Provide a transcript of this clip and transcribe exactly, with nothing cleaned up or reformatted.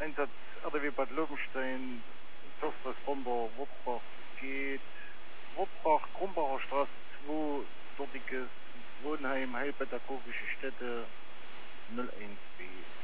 Einsatz oder wie Bad Lobenstein, Tochter von der Wuppbach geht, Wuppbach, Krumbacher Straße zwei, dortiges Wohnheim, heilpädagogische Stätte null eins b.